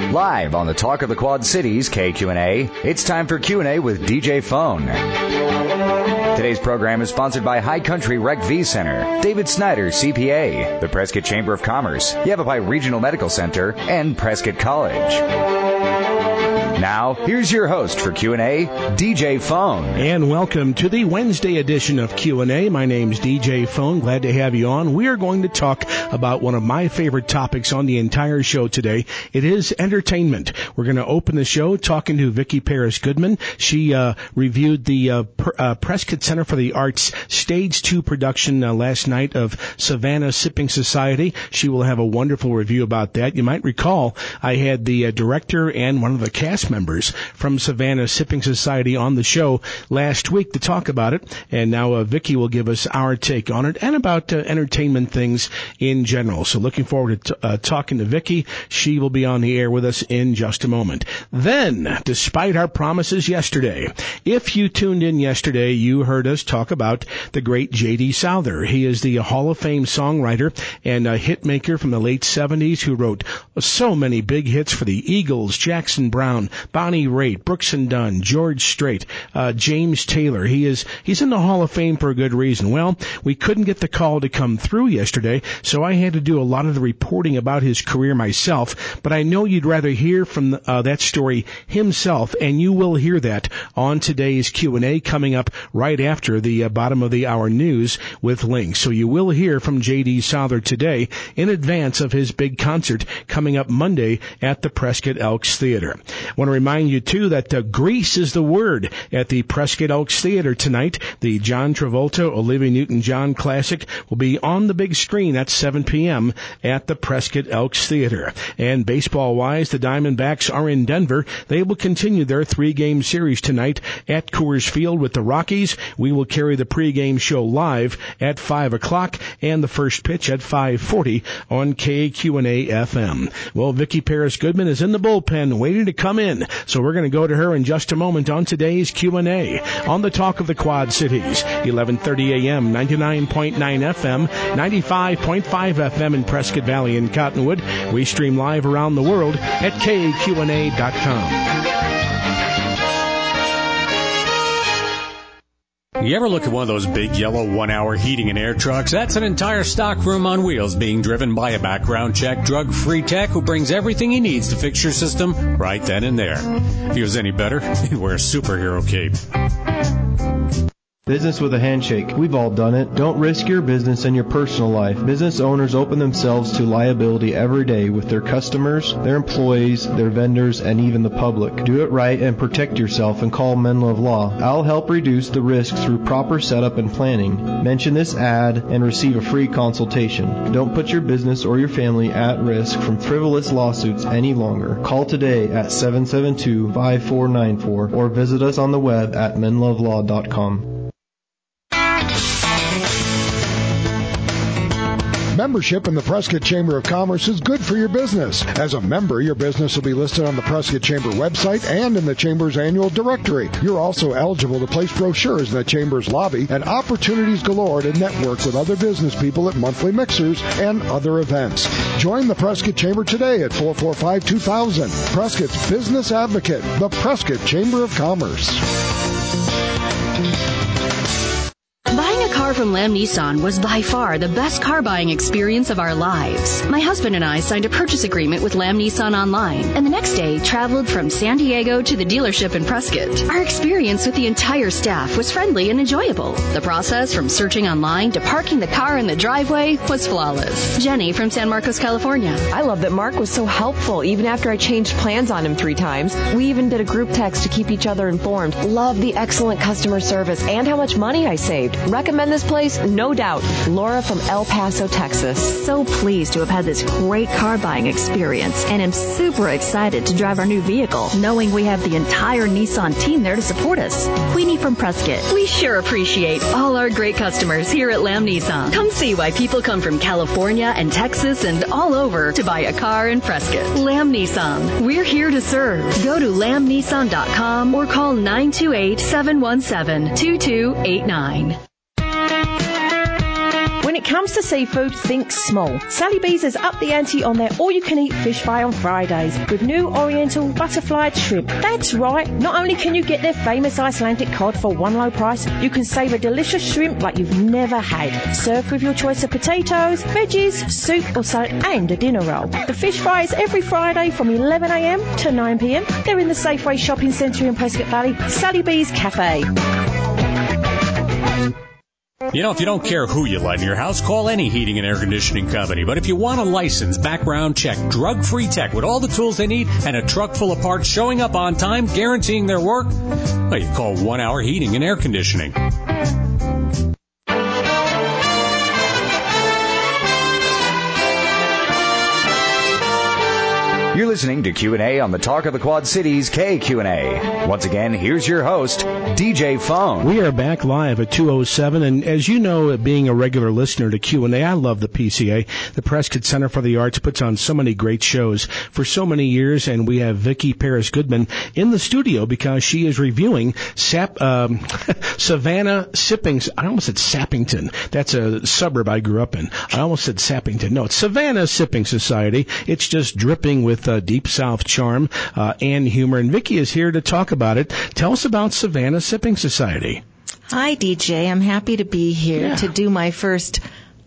Live on the Talk of the Quad Cities, KQNA, it's time for Q&A with DJ Phone. Today's program is sponsored by High Country Rec V Center, David Snyder, CPA, the Prescott Chamber of Commerce, Yavapai Regional Medical Center, and Prescott College. Now, here's your host for Q&A, DJ Phone. And welcome to the Wednesday edition of Q&A. My name's DJ Phone. Glad to have you on. We are going to talk about one of my favorite topics on the entire show today. It is entertainment. We're going to open the show talking to Vicki Paris Goodman. She reviewed the Prescott Center for the Arts Stage 2 production last night of Savannah Sipping Society. She will have a wonderful review about that. You might recall I had the director and one of the cast members from Savannah Sipping Society on the show last week to talk about it, and now Vicki will give us our take on it and about entertainment things in general. So looking forward to talking to Vicki. She will be on the air with us in just a moment. Then, despite our promises yesterday, if you tuned in yesterday, you heard us talk about the great J.D. Souther. He is the Hall of Fame songwriter and a hit maker from the late 70s who wrote so many big hits for the Eagles, Jackson Browne, Bonnie Raitt, Brooks and Dunn, George Strait, James Taylor. He's in the Hall of Fame for a good reason. Well, we couldn't get the call to come through yesterday, so I had to do a lot of the reporting about his career myself, but I know you'd rather hear from that story himself, and you will hear that on today's Q&A coming up right after the bottom of the hour news with links. So you will hear from J.D. Souther today in advance of his big concert coming up Monday at the Prescott Elks Theater. I want to remind you, too, that Grease is the word at the Prescott Elks Theater tonight. The John Travolta, Olivia Newton-John classic will be on the big screen at 7 p.m. at the Prescott Elks Theater. And baseball-wise, the Diamondbacks are in Denver. They will continue their 3-game series tonight at Coors Field with the Rockies. We will carry the pregame show live at 5 o'clock and the first pitch at 5:40 on KQNA FM. Well, Vicki Paris Goodman is in the bullpen waiting to come in. So we're going to go to her in just a moment on today's Q&A on the Talk of the Quad Cities, 11:30 a.m., 99.9 FM, 95.5 FM in Prescott Valley and Cottonwood. We stream live around the world at KQNA.com. You ever look at one of those big yellow 1-hour heating and air trucks? That's an entire stockroom on wheels being driven by a background check, drug-free tech who brings everything he needs to fix your system right then and there. If he was any better, he'd wear a superhero cape. Business with a handshake. We've all done it. Don't risk your business and your personal life. Business owners open themselves to liability every day with their customers, their employees, their vendors, and even the public. Do it right and protect yourself and call Menlove Law. I'll help reduce the risk through proper setup and planning. Mention this ad and receive a free consultation. Don't put your business or your family at risk from frivolous lawsuits any longer. Call today at 772-5494 or visit us on the web at menlovelaw.com. Membership in the Prescott Chamber of Commerce is good for your business. As a member, your business will be listed on the Prescott Chamber website and in the Chamber's annual directory. You're also eligible to place brochures in the Chamber's lobby and opportunities galore to network with other business people at monthly mixers and other events. Join the Prescott Chamber today at 445-2000. Prescott's Business Advocate, the Prescott Chamber of Commerce. Buying a car from Lamb Nissan was by far the best car buying experience of our lives. My husband and I signed a purchase agreement with Lamb Nissan online, and the next day traveled from San Diego to the dealership in Prescott. Our experience with the entire staff was friendly and enjoyable. The process from searching online to parking the car in the driveway was flawless. Jenny from San Marcos, California. I love that Mark was so helpful even after I changed plans on him 3 times. We even did a group text to keep each other informed. Love the excellent customer service and how much money I saved. Recommend this place? No doubt. Laura from El Paso, Texas. So pleased to have had this great car buying experience, and am super excited to drive our new vehicle, knowing we have the entire Nissan team there to support us. Queenie from Prescott. We sure appreciate all our great customers here at Lamb Nissan. Come see why people come from California and Texas and all over to buy a car in Prescott. Lamb Nissan. We're here to serve. Go to lambnissan.com or call 928-717-2289. When it comes to seafood, think small. Sally B's has upped the ante on their all-you-can-eat fish fry on Fridays with new Oriental butterfly shrimp. That's right, not only can you get their famous Icelandic cod for one low price, you can save a delicious shrimp like you've never had. Served with your choice of potatoes, veggies, soup or salad and a dinner roll. The fish fry is every Friday from 11am to 9pm. They're in the Safeway Shopping Centre in Prescott Valley, Sally B's Cafe. You know, if you don't care who you let in your house, call any heating and air conditioning company. But if you want a licensed, background check, drug-free tech with all the tools they need and a truck full of parts showing up on time, guaranteeing their work, well, you call 1 Hour Heating and Air Conditioning. You're listening to Q&A on the Talk of the Quad Cities KQNA. Once again, here's your host, DJ Phone. We are back live at 2:07, and as you know, being a regular listener to Q&A, I love the PCA. The Prescott Center for the Arts puts on so many great shows for so many years, and we have Vicki Paris Goodman in the studio because she is reviewing Savannah Sippings. I almost said Sappington. That's a suburb I grew up in. I almost said Sappington. No, it's Savannah Sipping Society. It's just dripping with deep South charm and humor. And Vicki is here to talk about it. Tell us about Savannah Sipping Society. Hi, DJ. I'm happy to be here to do my first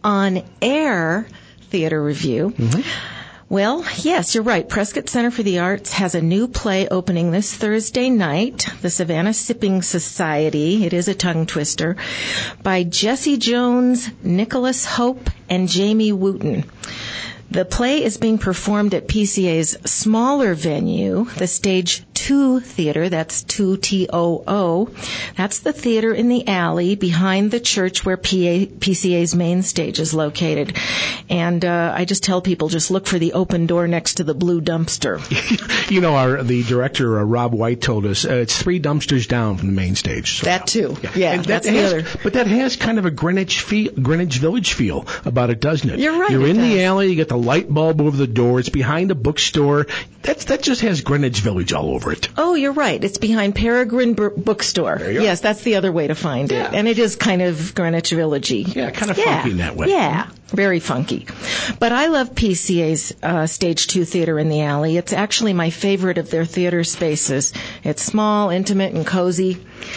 on-air theater review. Mm-hmm. Well, yes, you're right. Prescott Center for the Arts has a new play opening this Thursday night, The Savannah Sipping Society. It is a tongue twister, by Jesse Jones, Nicholas Hope, and Jamie Wooten. The play is being performed at PCA's smaller venue, the Stage 2 Theater. That's 2TOO. That's the theater in the alley behind the church where PCA's main stage is located. And I just tell people, just look for the open door next to the blue dumpster. You know, the director, Rob White, told us it's 3 dumpsters down from the main stage. So. That too. Yeah, that's the other. But that has kind of a Greenwich Village feel about it, doesn't it? You're right. You're in the alley, you get the light bulb over the door, it's behind a bookstore. That just has Greenwich Village all over it. Oh, you're right. It's behind Peregrine Bookstore. Yes, that's the other way to find it. And it is kind of Greenwich Village-y. Yeah, kind of funky in that way. Yeah, very funky. But I love PCA's Stage 2 Theater in the Alley. It's actually my favorite of their theater spaces. It's small, intimate, and cozy.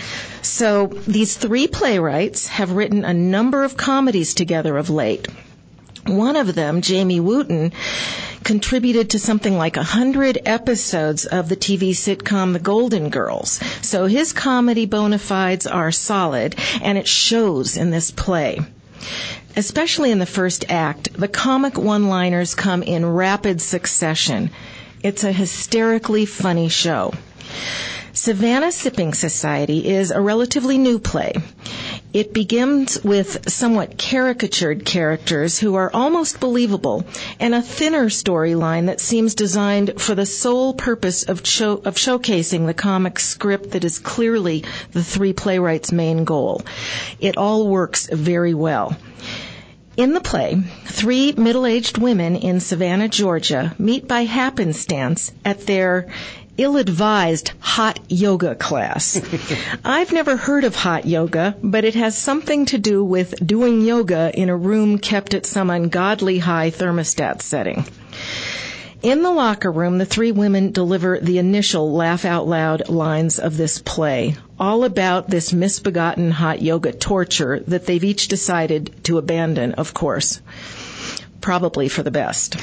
So these 3 playwrights have written a number of comedies together of late. One of them, Jamie Wooten, contributed to something like 100 episodes of the TV sitcom The Golden Girls. So his comedy bona fides are solid, and it shows in this play. Especially in the first act, the comic one-liners come in rapid succession. It's a hysterically funny show. Savannah Sipping Society is a relatively new play. It begins with somewhat caricatured characters who are almost believable and a thinner storyline that seems designed for the sole purpose of showcasing the comic script that is clearly the 3 playwrights' main goal. It all works very well. In the play, 3 middle-aged women in Savannah, Georgia meet by happenstance at their ill-advised hot yoga class. I've never heard of hot yoga, but it has something to do with doing yoga in a room kept at some ungodly high thermostat setting. In the locker room, the 3 women deliver the initial laugh-out-loud lines of this play, all about this misbegotten hot yoga torture that they've each decided to abandon, of course. Probably for the best.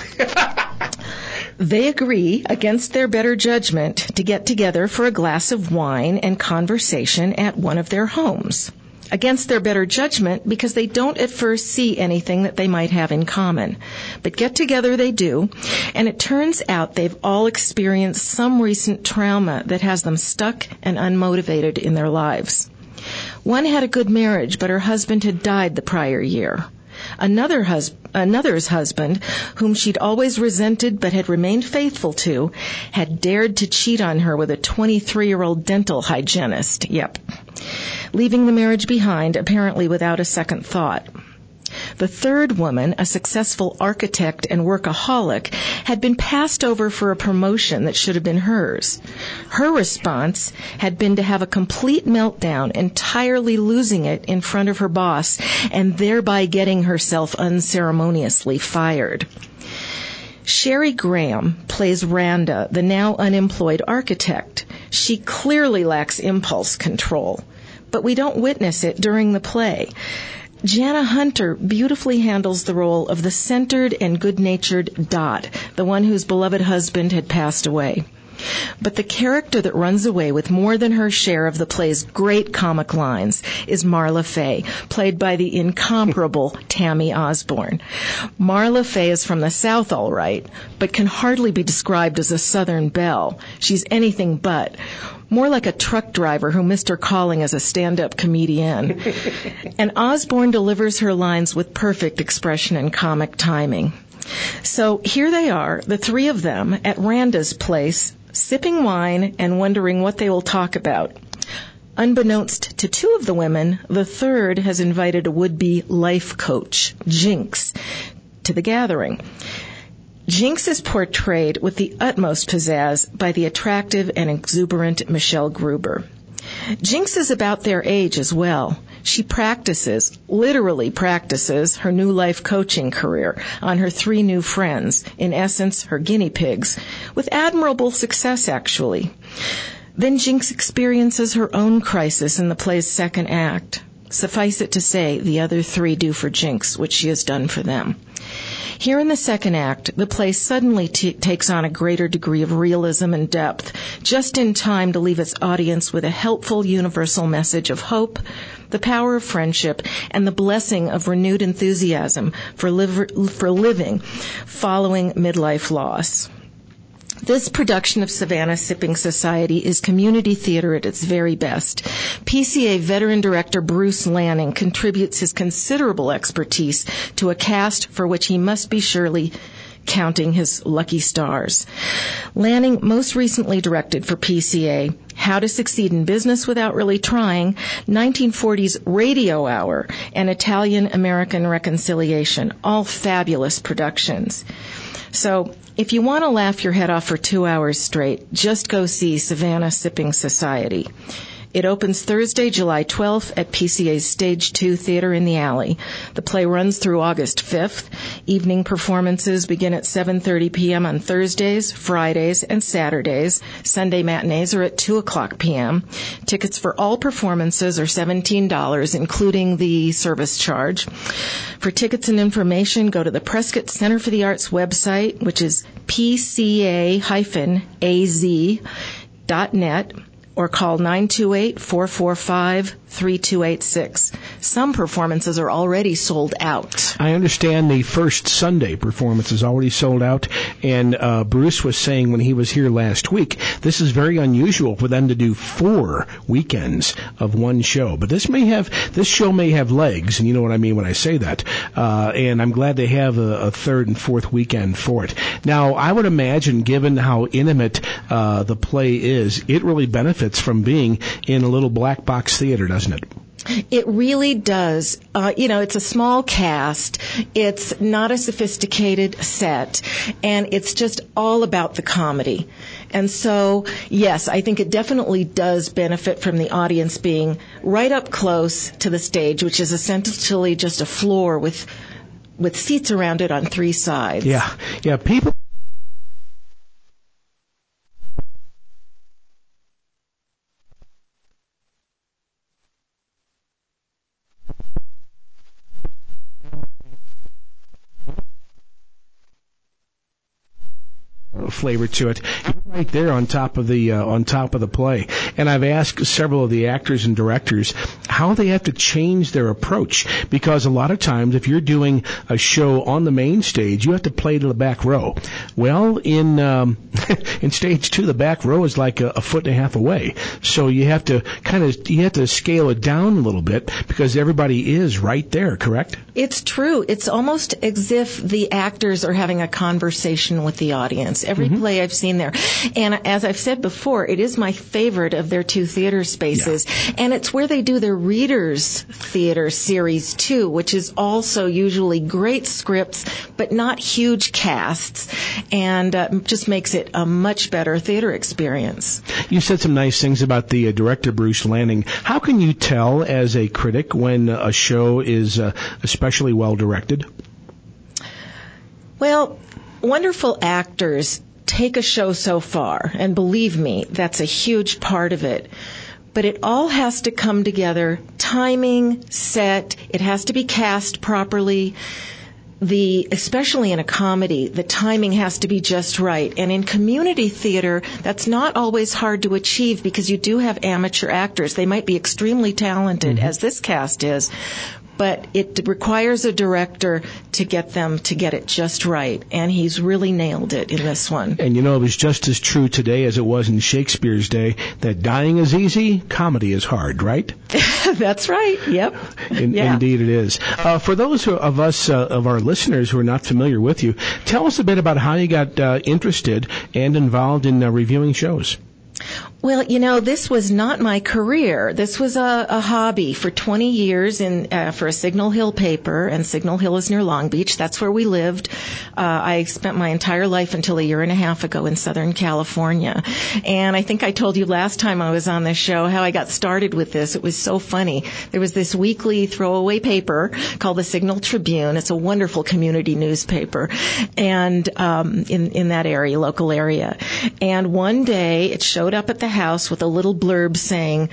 They agree, against their better judgment, to get together for a glass of wine and conversation at one of their homes. Against their better judgment, because they don't at first see anything that they might have in common. But get together they do, and it turns out they've all experienced some recent trauma that has them stuck and unmotivated in their lives. One had a good marriage, but her husband had died the prior year. Another's husband, whom she'd always resented but had remained faithful to, had dared to cheat on her with a 23-year-old dental hygienist. Yep. Leaving the marriage behind, apparently without a second thought. The third woman, a successful architect and workaholic, had been passed over for a promotion that should have been hers. Her response had been to have a complete meltdown, entirely losing it in front of her boss, and thereby getting herself unceremoniously fired. Sherry Graham plays Randa, the now unemployed architect. She clearly lacks impulse control, but we don't witness it during the play. Jana Hunter beautifully handles the role of the centered and good-natured Dot, the one whose beloved husband had passed away. But the character that runs away with more than her share of the play's great comic lines is Marla Faye, played by the incomparable Tammy Osborne. Marla Faye is from the South, all right, but can hardly be described as a Southern belle. She's anything but. More like a truck driver who missed her calling as a stand-up comedian. And Osborne delivers her lines with perfect expression and comic timing. So here they are, the three of them, at Randa's place, sipping wine and wondering what they will talk about. Unbeknownst to two of the women, the third has invited a would-be life coach, Jinx, to the gathering. Jinx is portrayed with the utmost pizzazz by the attractive and exuberant Michelle Gruber. Jinx is about their age as well. She literally practices her new life coaching career on her three new friends, in essence, her guinea pigs, with admirable success, actually. Then Jinx experiences her own crisis in the play's second act. Suffice it to say, the other three do for Jinx what she has done for them. Here in the second act, the play suddenly takes on a greater degree of realism and depth, just in time to leave its audience with a helpful universal message of hope, the power of friendship, and the blessing of renewed enthusiasm for living following midlife loss. This production of Savannah Sipping Society is community theater at its very best. PCA veteran director Bruce Lanning contributes his considerable expertise to a cast for which he must be surely counting his lucky stars. Lanning most recently directed for PCA How to Succeed in Business Without Really Trying, 1940s Radio Hour, and Italian-American Reconciliation, all fabulous productions. So, if you want to laugh your head off for 2 hours straight, just go see Savannah Sipping Society. It opens Thursday, July 12th at PCA's Stage 2 Theater in the Alley. The play runs through August 5th. Evening performances begin at 7:30 p.m. on Thursdays, Fridays, and Saturdays. Sunday matinees are at 2 o'clock p.m. Tickets for all performances are $17, including the service charge. For tickets and information, go to the Prescott Center for the Arts website, which is pca-az.net. or call 928-445-3286. Some performances are already sold out. I understand the first Sunday performance is already sold out, and Bruce was saying when he was here last week, this is very unusual for them to do 4 weekends of one show. But this show may have legs, and you know what I mean when I say that. And I'm glad they have a third and fourth weekend for it. Now, I would imagine, given how intimate the play is, it really benefits from being in a little black box theater, doesn't it? It really does. It's a small cast. It's not a sophisticated set. And it's just all about the comedy. And so, yes, I think it definitely does benefit from the audience being right up close to the stage, which is essentially just a floor with seats around it on 3 sides. Yeah, people. Flavor to it. You're right there on top of the play. And I've asked several of the actors and directors how they have to change their approach, because a lot of times if you're doing a show on the main stage, you have to play to the back row. Well, in stage 2, the back row is like a foot and a half away. So you have to scale it down a little bit because everybody is right there, correct? It's true. It's almost as if the actors are having a conversation with the audience. Every play I've seen there. And as I've said before, it is my favorite of their 2 theater spaces. Yeah. And it's where they do their Readers Theater Series 2, which is also usually great scripts, but not huge casts, and just makes it a much better theater experience. You said some nice things about the director, Bruce Lanning. How can you tell as a critic when a show is especially well directed? Well, wonderful actors take a show so far, and believe me, that's a huge part of it. But it all has to come together. Timing, set, it has to be cast properly. Especially in a comedy, the timing has to be just right. And in community theater, that's not always hard to achieve because you do have amateur actors. They might be extremely talented, as this cast is, but it requires a director to get them to get it just right. And he's really nailed it in this one. And you know, it was just as true today as it was in Shakespeare's day that dying is easy, comedy is hard, right? That's right. Yep. Indeed it is. For those of our listeners who are not familiar with you, tell us a bit about how you got interested and involved in reviewing shows. Well, you know, this was not my career. This was a hobby for 20 years for a Signal Hill paper, and Signal Hill is near Long Beach. That's where we lived. I spent my entire life until a year and a half ago in Southern California. And I think I told you last time I was on this show how I got started with this. It was so funny. There was this weekly throwaway paper called the Signal Tribune. It's a wonderful community newspaper, and in that area, local area. And one day it showed up at the house with a little blurb saying,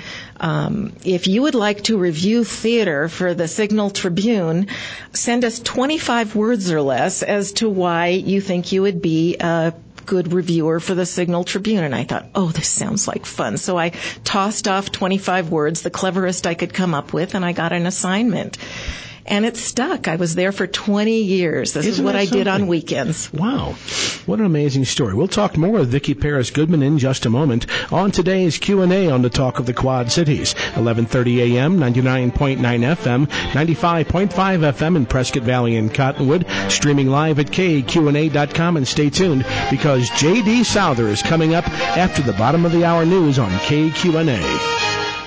if you would like to review theater for the Signal Tribune, send us 25 words or less as to why you think you would be a good reviewer for the Signal Tribune. And I thought, oh, this sounds like fun. So I tossed off 25 words, the cleverest I could come up with, and I got an assignment. And it stuck. I was there for 20 years. This is what I did on weekends. Wow. What an amazing story. We'll talk more with Vicki Paris Goodman in just a moment on today's Q&A on the Talk of the Quad Cities. 11:30 a.m., 99.9 FM, 95.5 FM in Prescott Valley and Cottonwood. Streaming live at KQNA.com. And stay tuned because J.D. Souther is coming up after the bottom of the hour news on KQNA.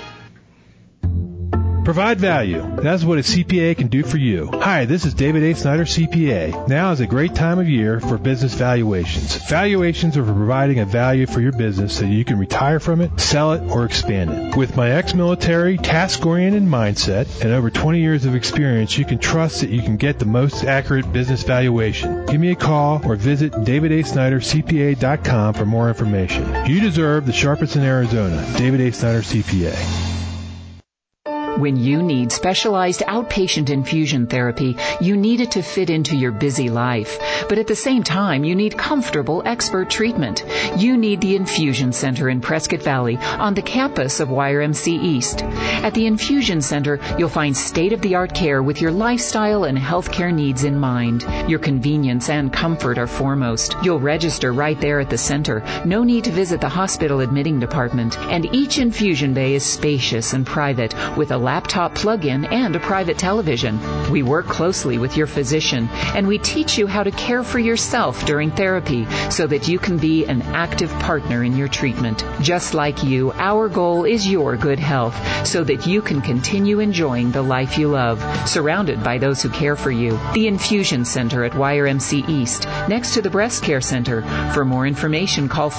Provide value. That's what a CPA can do for you. Hi, this is David A. Snyder, CPA. Now is a great time of year for business valuations. Valuations are for providing a value for your business so you can retire from it, sell it, or expand it. With my ex-military, task-oriented mindset and over 20 years of experience, you can trust that you can get the most accurate business valuation. Give me a call or visit davidasnydercpa.com for more information. You deserve the sharpest in Arizona. David A. Snyder, CPA. When you need specialized outpatient infusion therapy, you need it to fit into your busy life. But at the same time, you need comfortable expert treatment. You need the Infusion Center in Prescott Valley on the campus of YRMC East. At the Infusion Center, you'll find state-of-the-art care with your lifestyle and healthcare needs in mind. Your convenience and comfort are foremost. You'll register right there at the center. No need to visit the hospital admitting department. And each infusion bay is spacious and private with a laptop plug-in and a private television. We work closely with your physician, and we teach you how to care for yourself during therapy so that you can be an active partner in your treatment. Just like you, our goal is your good health so that you can continue enjoying the life you love, surrounded by those who care for you. The Infusion Center at YRMC East, next to the Breast Care Center. For more information, call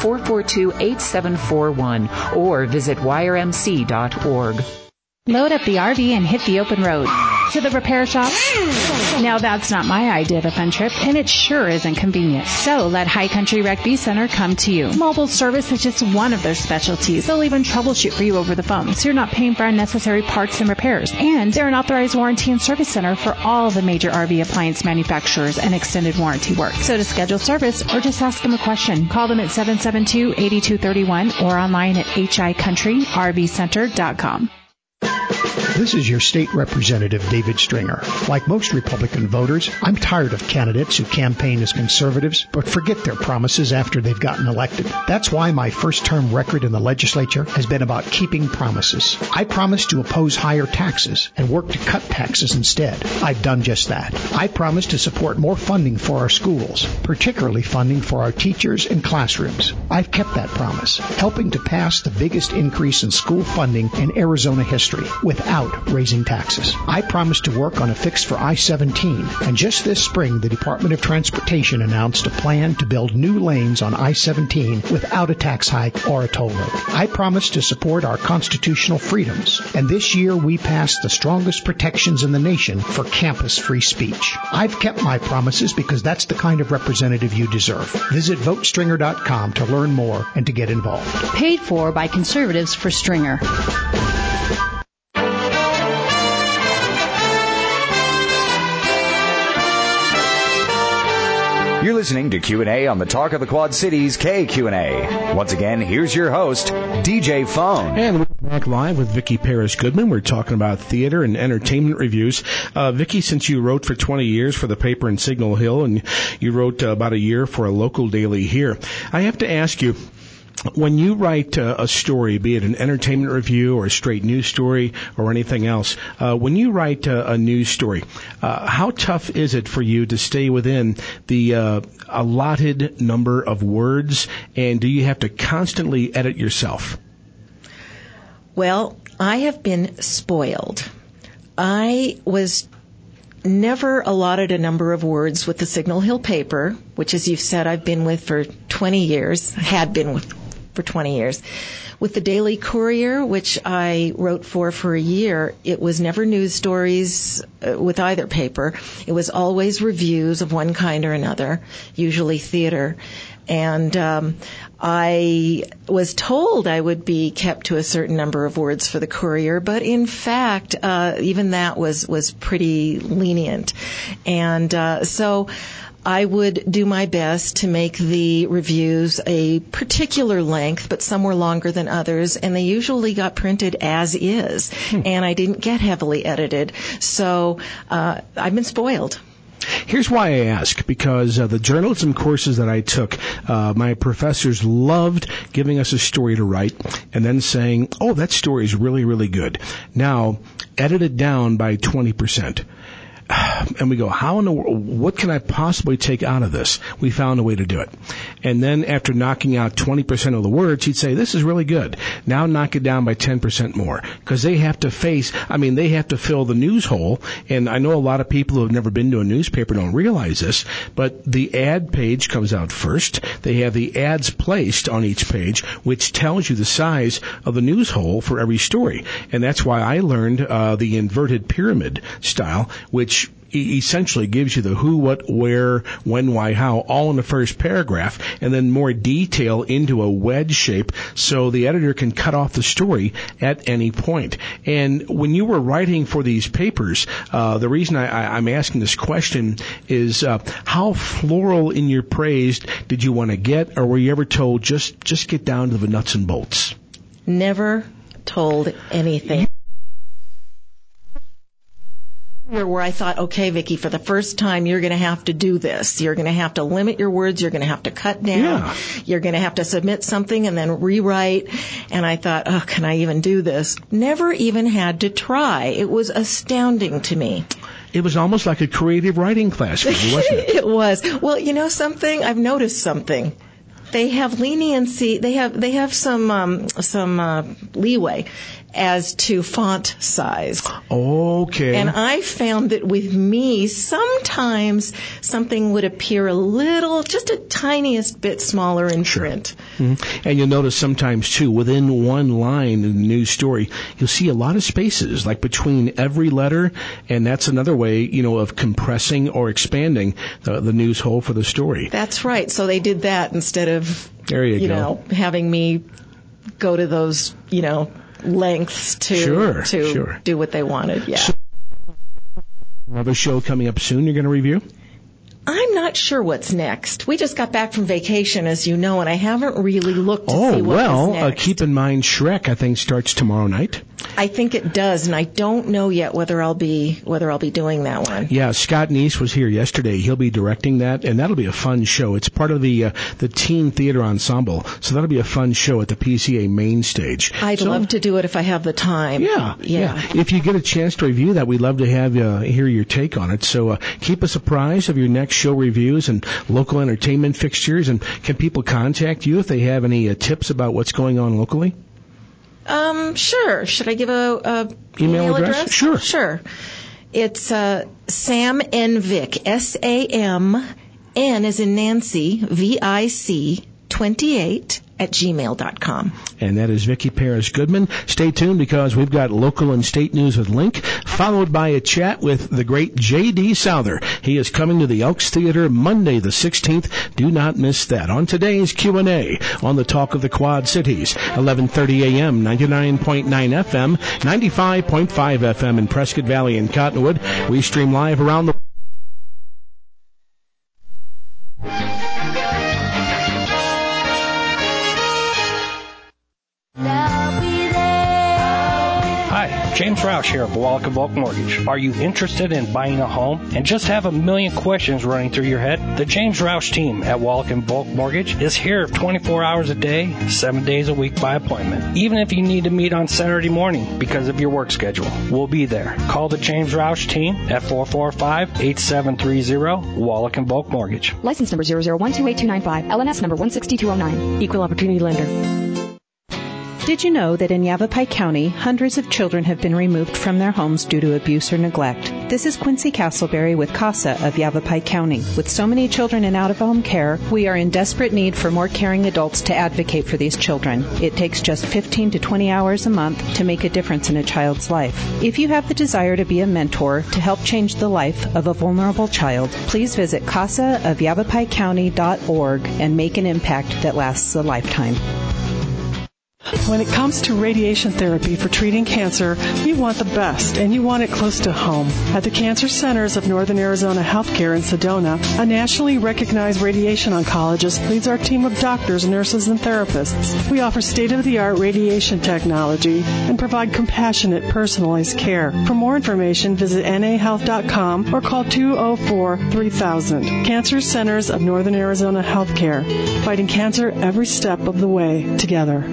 442-8741 or visit yrmc.org. Load up the RV and hit the open road. To the repair shop? Now that's not my idea of a fun trip, and it sure isn't convenient. So let High Country Rec V Center come to you. Mobile service is just one of their specialties. They'll even troubleshoot for you over the phone, so you're not paying for unnecessary parts and repairs. And they're an authorized warranty and service center for all the major RV appliance manufacturers and extended warranty work. So to schedule service or just ask them a question, call them at 772-8231 or online at hicountryrvcenter.com. This is your state representative, David Stringer. Like most Republican voters, I'm tired of candidates who campaign as conservatives but forget their promises after they've gotten elected. That's why my first-term record in the legislature has been about keeping promises. I promised to oppose higher taxes and work to cut taxes instead. I've done just that. I promised to support more funding for our schools, particularly funding for our teachers and classrooms. I've kept that promise, helping to pass the biggest increase in school funding in Arizona history without road, raising taxes. I promised to work on a fix for I-17, and just this spring, the Department of Transportation announced a plan to build new lanes on I-17 without a tax hike or a toll road. I promised to support our constitutional freedoms, and this year we passed the strongest protections in the nation for campus-free speech. I've kept my promises because that's the kind of representative you deserve. Visit votestringer.com to learn more and to get involved. Paid for by Conservatives for Stringer. You're listening to Q&A on the Talk of the Quad Cities KQNA. Once again, here's your host, DJ Phone. And we're back live with Vicki Paris Goodman. We're talking about theater and entertainment reviews. Vicki, since you wrote for 20 years for the paper in Signal Hill, and you wrote about a year for a local daily here, I have to ask you, when you write a story, be it an entertainment review or a straight news story or anything else, when you write a news story, how tough is it for you to stay within the allotted number of words, and do you have to constantly edit yourself? Well, I have been spoiled. I was never allotted a number of words with the Signal Hill paper, which, as you've said, I've been with for 20 years, had been with for 20 years. With the Daily Courier, which I wrote for a year, it was never news stories with either paper. It was always reviews of one kind or another, usually theater. And I was told I would be kept to a certain number of words for the Courier, but in fact, even that was pretty lenient. And so I would do my best to make the reviews a particular length, but some were longer than others, and they usually got printed as is, and I didn't get heavily edited. So I've been spoiled. Here's why I ask, because the journalism courses that I took, my professors loved giving us a story to write and then saying, oh, that story is really, really good. Now, edit it down by 20%. And we go, how in the world, what can I possibly take out of this? We found a way to do it. And then after knocking out 20% of the words, he'd say, this is really good. Now knock it down by 10% more. Because they have to they have to fill the news hole. And I know a lot of people who have never been to a newspaper don't realize this, but the ad page comes out first. They have the ads placed on each page, which tells you the size of the news hole for every story. And that's why I learned the inverted pyramid style, which essentially gives you the who, what, where, when, why, how, all in the first paragraph, and then more detail into a wedge shape so the editor can cut off the story at any point. And when you were writing for these papers, the reason I'm asking this question is how floral in your praise did you want to get, or were you ever told just get down to the nuts and bolts? Never told anything. Where I thought, okay, Vicki, for the first time, you're going to have to do this. You're going to have to limit your words. You're going to have to cut down. Yeah. You're going to have to submit something and then rewrite. And I thought, oh, can I even do this? Never even had to try. It was astounding to me. It was almost like a creative writing class for you, wasn't it? It was. Well, you know something? I've noticed something. They have leniency. They have some leeway as to font size. Okay. And I found that with me, sometimes something would appear a little, just a tiniest bit smaller in print. Mm-hmm. And you'll notice sometimes, too, within one line in the news story, you'll see a lot of spaces, like between every letter, and that's another way, of compressing or expanding the news hole for the story. That's right. So they did that instead of, there you go. Having me go to those, lengths to do what they wanted. Yeah. So, another show coming up soon you're going to review? I'm not sure what's next. We just got back from vacation, as you know, and I haven't really looked to see what is next. Keep in mind Shrek, I think, starts tomorrow night. I think it does, and I don't know yet whether I'll be doing that one. Yeah, Scott Neese was here yesterday. He'll be directing that, and that'll be a fun show. It's part of the Teen Theater Ensemble, so that'll be a fun show at the PCA main stage. I'd love to do it if I have the time. Yeah. If you get a chance to review that, we'd love to have hear your take on it. So keep us apprised of your next show reviews and local entertainment fixtures, and can people contact you if they have any tips about what's going on locally? Sure. Should I give a email address? Sure. It's Sam N. Vick, SAMN as in Nancy, VIC 28 @gmail.com. And that is Vicki Paris Goodman. Stay tuned because we've got local and state news with Link, followed by a chat with the great J.D. Souther. He is coming to the Elks Theater Monday the 16th. Do not miss that. On today's Q&A on the Talk of the Quad Cities, 11:30 a.m., 99.9 FM, 95.5 FM in Prescott Valley and Cottonwood. We stream live around the James Roush here of Wallach & Volk Mortgage. Are you interested in buying a home and just have a million questions running through your head? The James Roush team at Wallach & Volk Mortgage is here 24 hours a day, 7 days a week by appointment. Even if you need to meet on Saturday morning because of your work schedule, we'll be there. Call the James Roush team at 445-8730, Wallach & Volk Mortgage. License number 0012825, LNS number 16209. Equal Opportunity Lender. Did you know that in Yavapai County, hundreds of children have been removed from their homes due to abuse or neglect? This is Quincy Castleberry with CASA of Yavapai County. With so many children in out-of-home care, we are in desperate need for more caring adults to advocate for these children. It takes just 15 to 20 hours a month to make a difference in a child's life. If you have the desire to be a mentor to help change the life of a vulnerable child, please visit casaofyavapaicounty.org and make an impact that lasts a lifetime. When it comes to radiation therapy for treating cancer, you want the best, and you want it close to home. At the Cancer Centers of Northern Arizona Healthcare in Sedona, a nationally recognized radiation oncologist leads our team of doctors, nurses, and therapists. We offer state-of-the-art radiation technology and provide compassionate, personalized care. For more information, visit nahealth.com or call 204-3000. Cancer Centers of Northern Arizona Healthcare, fighting cancer every step of the way together.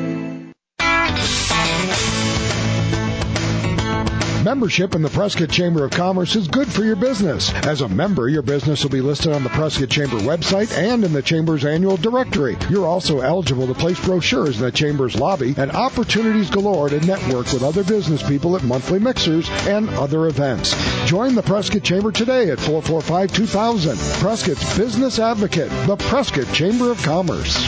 Membership in the Prescott Chamber of Commerce is good for your business. As a member, your business will be listed on the Prescott Chamber website and in the Chamber's annual directory. You're also eligible to place brochures in the Chamber's lobby and opportunities galore to network with other business people at monthly mixers and other events. Join the Prescott Chamber today at 445-2000. Prescott's Business Advocate, the Prescott Chamber of Commerce.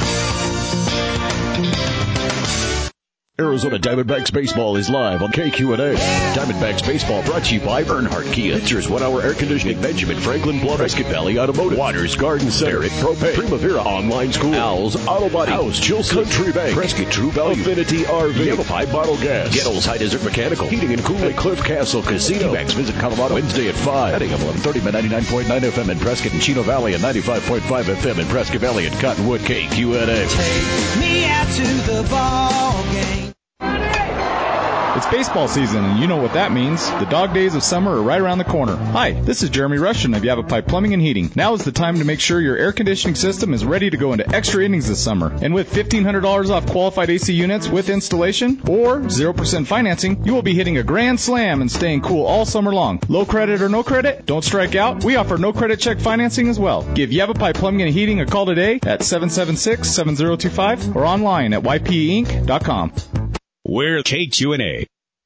Arizona Diamondbacks Baseball is live on KQNA. Diamondbacks Baseball brought to you by Earnhardt Kia, Pictures 1 Hour Air Conditioning, Benjamin Franklin Plumbing, Prescott Valley Automotive, Waters Garden Center, Barrett Propane, Primavera Online School, Owls Auto Body, House Chilson, Country Bank, Prescott True Value, Affinity RV, Yavapai Bottle Gas, Gettles High Desert Mechanical, Heating and Cooling, Cliff Castle Casino. Max visit Colorado Wednesday at 5. Heading up 1130 by 99.9 FM in Prescott and Chino Valley and 95.5 FM in Prescott Valley and Cottonwood. KQNA. Take me out to the ball game. It's baseball season, and you know what that means. The dog days of summer are right around the corner. Hi, this is Jeremy Rushton of Yavapai Plumbing and Heating. Now is the time to make sure your air conditioning system is ready to go into extra innings this summer. And with $1,500 off qualified AC units with installation or 0% financing, you will be hitting a grand slam and staying cool all summer long. Low credit or no credit? Don't strike out. We offer no credit check financing as well. Give Yavapai Plumbing and Heating a call today at 776-7025 or online at ypeinc.com. We're KQNA.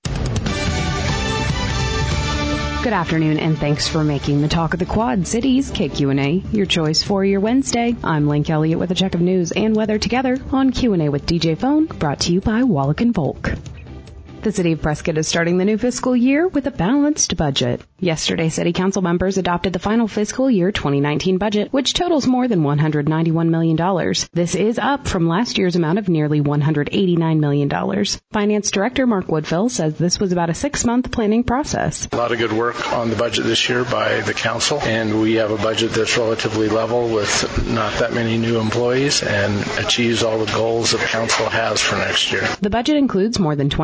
Good afternoon, and thanks for making the Talk of the Quad Cities, KQNA, your choice for your Wednesday. I'm Link Elliott with a check of news and weather together on Q&A with DJ Phone, brought to you by Wallach & Volk. The City of Prescott is starting the new fiscal year with a balanced budget. Yesterday, City Council members adopted the final fiscal year 2019 budget, which totals more than $191 million. This is up from last year's amount of nearly $189 million. Finance Director Mark Woodfill says this was about a 6-month planning process. A lot of good work on the budget this year by the council, and we have a budget that's relatively level with not that many new employees and achieves all the goals that the council has for next year. The budget includes more than $20 million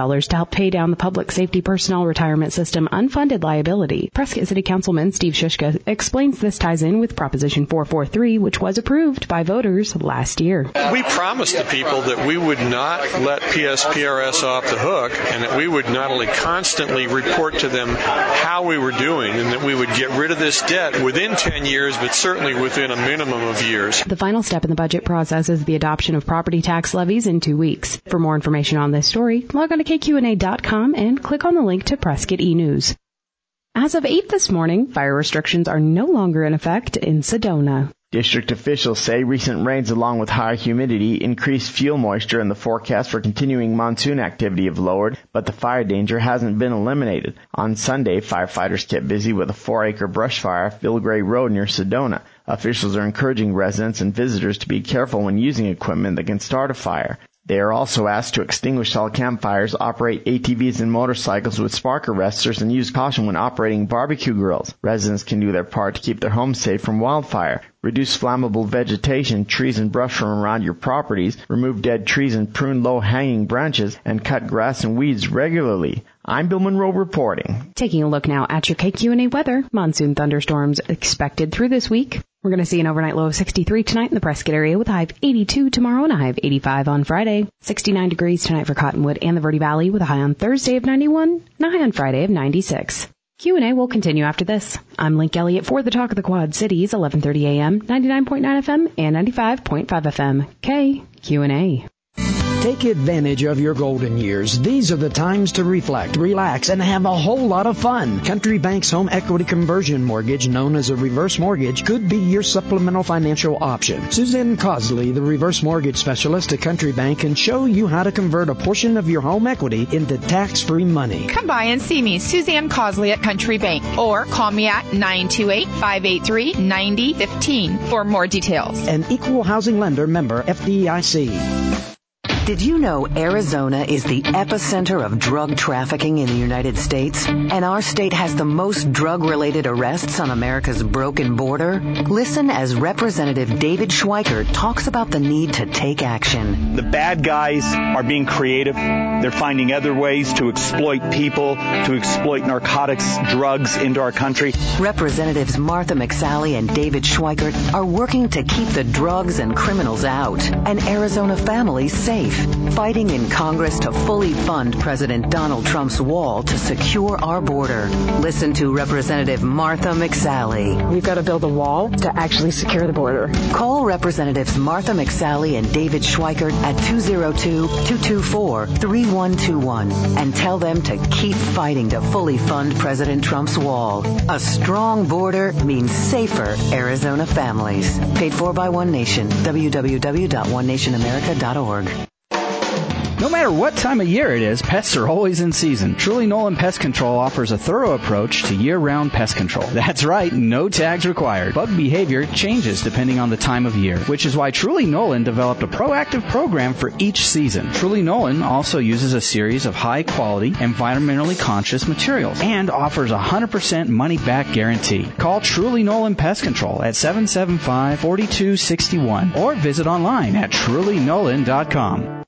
to help pay down the public safety personnel retirement system unfunded liability. Prescott City Councilman Steve Shishka explains this ties in with Proposition 443, which was approved by voters last year. We promised the people that we would not let PSPRS off the hook and that we would not only constantly report to them how we were doing and that we would get rid of this debt within 10 years, but certainly within a minimum of years. The final step in the budget process is the adoption of property tax levies in 2 weeks. For more information on this story, log on to kqna.com and click on the link to Prescott e-News. As of 8 this morning, fire restrictions are no longer in effect in Sedona. District officials say recent rains along with higher humidity, increased fuel moisture, and the forecast for continuing monsoon activity have lowered, but the fire danger hasn't been eliminated. On Sunday, firefighters kept busy with a 4-acre brush fire off Bill Gray Road near Sedona. Officials are encouraging residents and visitors to be careful when using equipment that can start a fire. They are also asked to extinguish all campfires, operate ATVs and motorcycles with spark arresters, and use caution when operating barbecue grills. Residents can do their part to keep their homes safe from wildfire. Reduce flammable vegetation, trees and brush from around your properties, remove dead trees and prune low-hanging branches, and cut grass and weeds regularly. I'm Bill Monroe reporting. Taking a look now at your KQNA weather. Monsoon thunderstorms expected through this week. We're going to see an overnight low of 63 tonight in the Prescott area with a high of 82 tomorrow and a high of 85 on Friday. 69 degrees tonight for Cottonwood and the Verde Valley with a high on Thursday of 91 and a high on Friday of 96. Q&A will continue after this. I'm Link Elliott for the Talk of the Quad Cities, 11:30 a.m., 99.9 FM, and 95.5 FM. KQNA. Take advantage of your golden years. These are the times to reflect, relax, and have a whole lot of fun. Country Bank's home equity conversion mortgage, known as a reverse mortgage, could be your supplemental financial option. Suzanne Cosley, the reverse mortgage specialist at Country Bank, can show you how to convert a portion of your home equity into tax-free money. Come by and see me, Suzanne Cosley at Country Bank, or call me at 928-583-9015 for more details. An equal housing lender, member FDIC. Did you know Arizona is the epicenter of drug trafficking in the United States? And our state has the most drug-related arrests on America's broken border? Listen as Representative David Schweikert talks about the need to take action. The bad guys are being creative. They're finding other ways to exploit people, to exploit narcotics, drugs into our country. Representatives Martha McSally and David Schweikert are working to keep the drugs and criminals out and Arizona families safe. Fighting in Congress to fully fund President Donald Trump's wall to secure our border. Listen to Representative Martha McSally. We've got to build a wall to actually secure the border. Call Representatives Martha McSally and David Schweikert at 202-224-3121 and tell them to keep fighting to fully fund President Trump's wall. A strong border means safer Arizona families. Paid for by One Nation. www.onenationamerica.org. No matter what time of year it is, pests are always in season. Truly Nolan Pest Control offers a thorough approach to year-round pest control. That's right, no tags required. Bug behavior changes depending on the time of year, which is why Truly Nolan developed a proactive program for each season. Truly Nolan also uses a series of high-quality, environmentally conscious materials and offers a 100% money-back guarantee. Call Truly Nolan Pest Control at 775-4261 or visit online at trulynolan.com.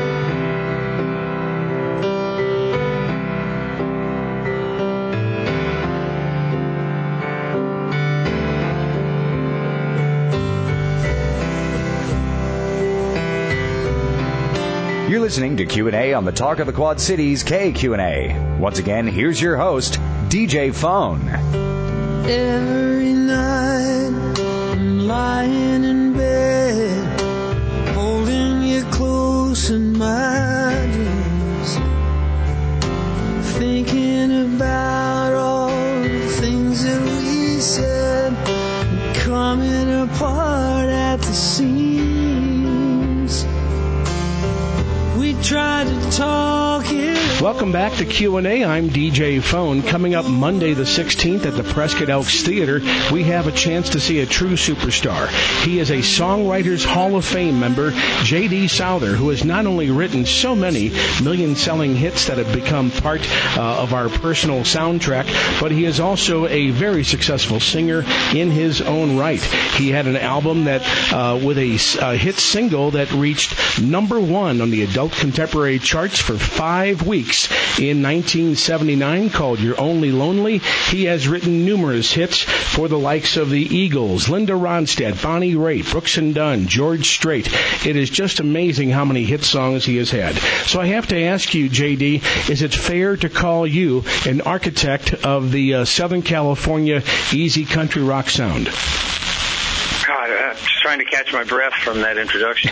You're listening to Q&A on the Talk of the Quad Cities KQNA. Once again, here's your host, DJ Phone. Every night I'm lying in bed, holding you close in my dreams, thinking about all the things that we said, coming apart at the seams. We tried to talk it. Welcome back to Q&A. I'm DJ Phone. Coming up Monday the 16th at the Prescott Elks Theater, we have a chance to see a true superstar. He is a Songwriters Hall of Fame member, J.D. Souther, who has not only written so many million-selling hits that have become part of our personal soundtrack, but he is also a very successful singer in his own right. He had an album that with a hit single that reached number one on the adult contemporary charts for 5 weeks. Weeks in 1979 called You're Only Lonely. He has written numerous hits for the likes of the Eagles, Linda Ronstadt, Bonnie Raitt, Brooks and Dunn, George Strait. It is just amazing how many hit songs he has had. So I have to ask you, J.D., is it fair to call you an architect of the Southern California easy country rock sound? God, I'm just trying to catch my breath from that introduction.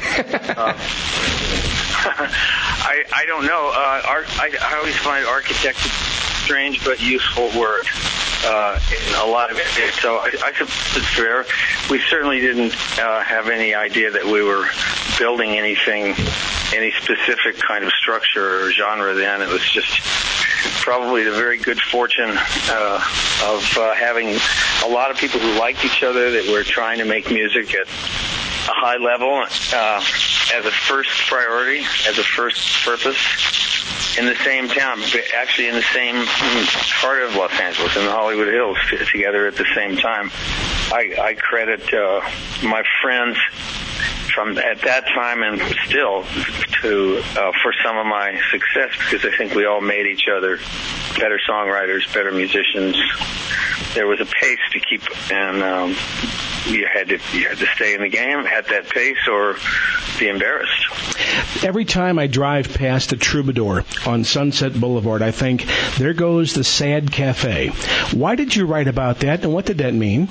I don't know. I always find architect a strange but useful word in a lot of it. So I suppose it's fair. We certainly didn't have any idea that we were building anything, any specific kind of structure or genre then. It was just probably the very good fortune of having a lot of people who liked each other, that were trying to make music at a high level as a first priority, as a first purpose, in the same town, actually in the same part of Los Angeles, in the Hollywood Hills, together at the same time. I credit my friends from at that time and still for some of my success, because I think we all made each other better songwriters, better musicians. There was a pace to keep, and you had to stay in the game at that pace or be embarrassed. Every time I drive past the Troubadour on Sunset Boulevard, I think, there goes the Sad Cafe. Why did you write about that, and what did that mean?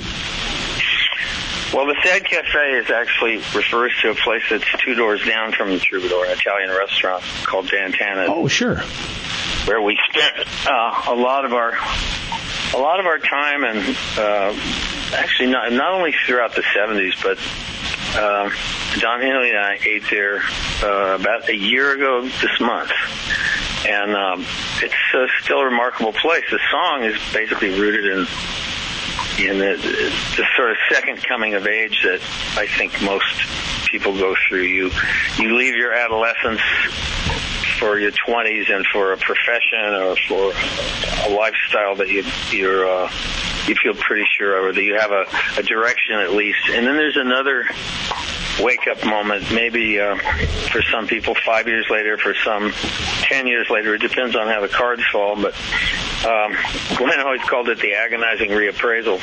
Well, the Sad Cafe actually refers to a place that's 2 doors down from the Troubadour, an Italian restaurant called Dantana. Oh, sure. Where we spent a lot of our time, and actually not only throughout the 70s, but Don Henley and I ate there about a year ago this month. And it's still a remarkable place. The song is basically rooted in the sort of second coming of age that I think most people go through. You leave your adolescence for your 20s and for a profession or for a lifestyle that you feel pretty sure of, or that you have a direction at least. And then there's another wake-up moment, maybe for some people 5 years later, for some 10 years later. It depends on how the cards fall, but Glenn always called it the agonizing reappraisal.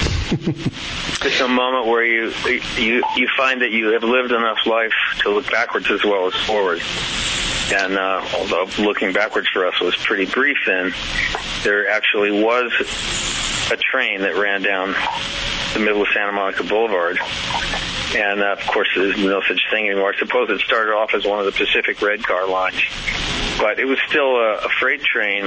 It's a moment where you find that you have lived enough life to look backwards as well as forward. And although looking backwards for us was pretty brief then, there actually was a train that ran down the middle of Santa Monica Boulevard. And, of course, there's no such thing anymore. I suppose it started off as one of the Pacific Red Car lines. But it was still a freight train.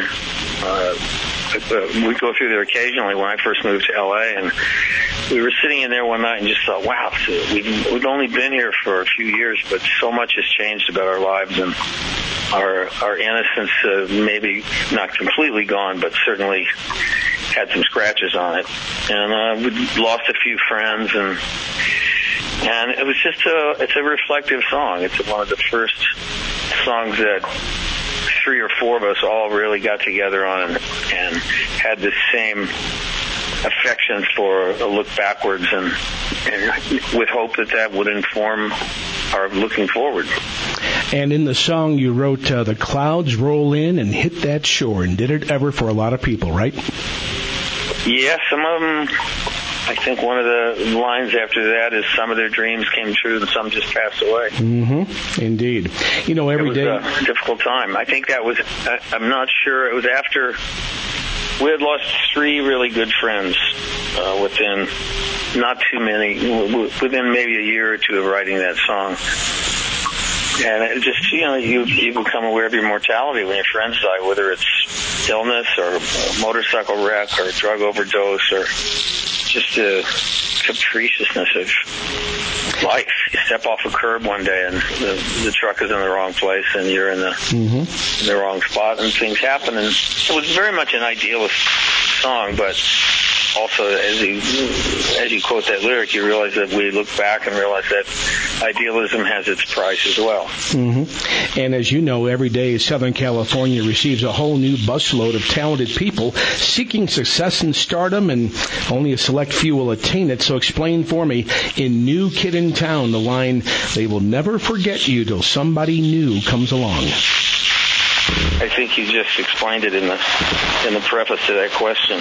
We'd go through there occasionally when I first moved to L.A., and we were sitting in there one night and just thought, wow, we've only been here for a few years, but so much has changed about our lives, and our innocence maybe not completely gone, but certainly had some scratches on it. And we lost a few friends, and it was just it's a reflective song. It's one of the first songs that 3 or 4 of us all really got together on and had the same affection for a look backwards, and with hope that would inform our looking forward. And in the song you wrote, the clouds roll in and hit that shore, and did it ever for a lot of people, right? Yeah, some of them. I think one of the lines after that is some of their dreams came true and some just passed away. Mm-hmm. Indeed. You know, every day. It was a difficult time. I think that was, I'm not sure, it was after we had lost 3 really good friends within not too many, within maybe a year or 2 of writing that song. And it just, you become aware of your mortality when your friends die, whether it's illness or a motorcycle wreck or a drug overdose or just the capriciousness of life. You step off a curb one day and the truck is in the wrong place and you're in the wrong spot, and things happen. And it was very much an idealist song, but also, as you quote that lyric, you realize that we look back and realize that idealism has its price as well. Mm-hmm. And as you know, every day Southern California receives a whole new busload of talented people seeking success and stardom, and only a select few will attain it. So explain for me, in New Kid in Town, the line, "They will never forget you till somebody new comes along." I think you just explained it in the preface to that question.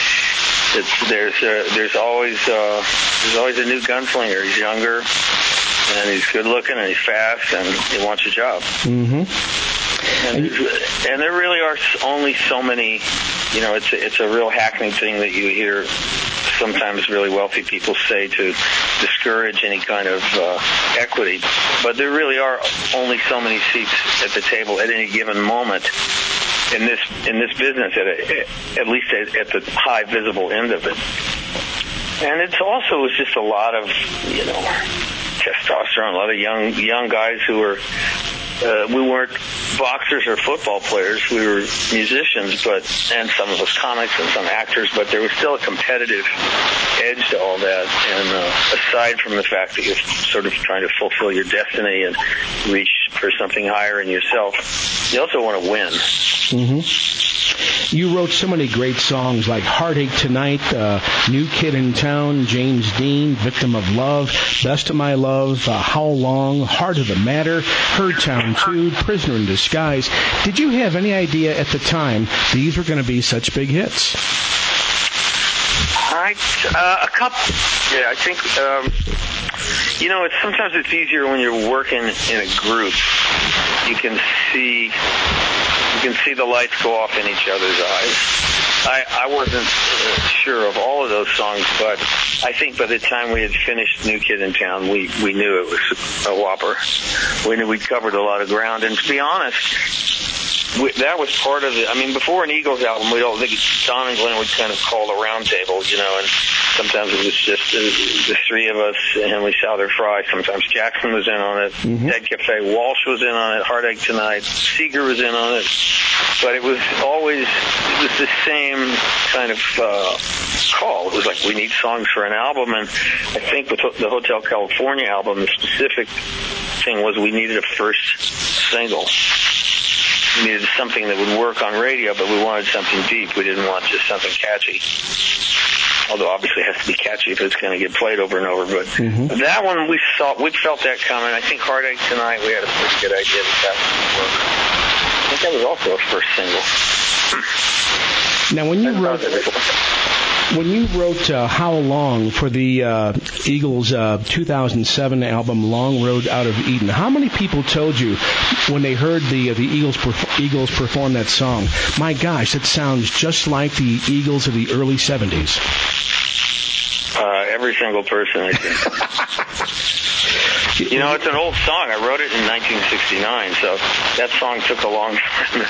There's always a new gunslinger. He's younger, and he's good looking, and he's fast, and he wants a job. Mm-hmm. And there really are only so many. You know, it's a real hackneyed thing that you hear sometimes really wealthy people say to discourage any kind of equity. But there really are only so many seats at the table at any given moment in this business, at least at the high visible end of it. And it's also just a lot of, you know, testosterone, a lot of young guys who were. We weren't boxers or football players. We were musicians, and some of us comics and some actors, but there was still a competitive edge to all that. And aside from the fact that you're sort of trying to fulfill your destiny and reach for something higher in yourself, you also want to win. Mm-hmm. You wrote so many great songs like Heartache Tonight, New Kid in Town, James Dean, Victim of Love, Best of My Love, How Long, Heart of the Matter, Her Town 2, Prisoner in Disguise. Did you have any idea at the time these were going to be such big hits? A couple. Yeah, I think, you know, sometimes it's easier when you're working in a group. You can see the lights go off in each other's eyes. I wasn't sure of all of those songs, but I think by the time we had finished New Kid in Town, we knew it was a whopper. We knew we'd covered a lot of ground, and to be honest, that was part of it. I mean, before an Eagles album, we'd all think Don and Glenn would kind of call the round table, you know, and sometimes it was just the three of us, Henley, Souther, Fry. Sometimes Jackson was in on it. Mm-hmm. Ed Cafe Walsh was in on it. Heartache Tonight. Seeger was in on it. But it was the same kind of call. It was like, we need songs for an album, and I think with the Hotel California album, the specific thing was we needed a first single. We needed something that would work on radio, but we wanted something deep. We didn't want just something catchy. Although obviously it has to be catchy if it's going to get played over and over. But that one, we felt that coming. I think Heartache Tonight, we had a pretty good idea that would work. I think that was also a first single. Now, when you wrote How Long for the Eagles' 2007 album Long Road Out of Eden, how many people told you when they heard the Eagles perform that song, my gosh, it sounds just like the Eagles of the early 70s? Every single person, I think. You know, it's an old song. I wrote it in 1969, so that song took a long time